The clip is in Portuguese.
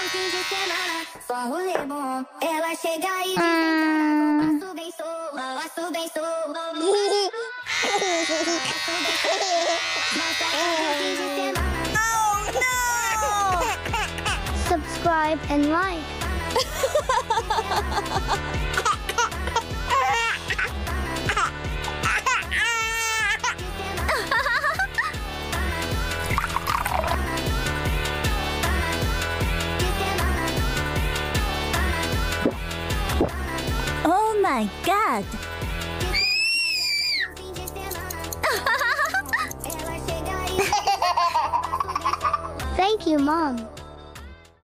fim de semana, só um rolê bom. Ela chega e diz: passo bem sou, passo bem sou. Oh no! Subscribe and like. Oh my God! Thank you, Mom.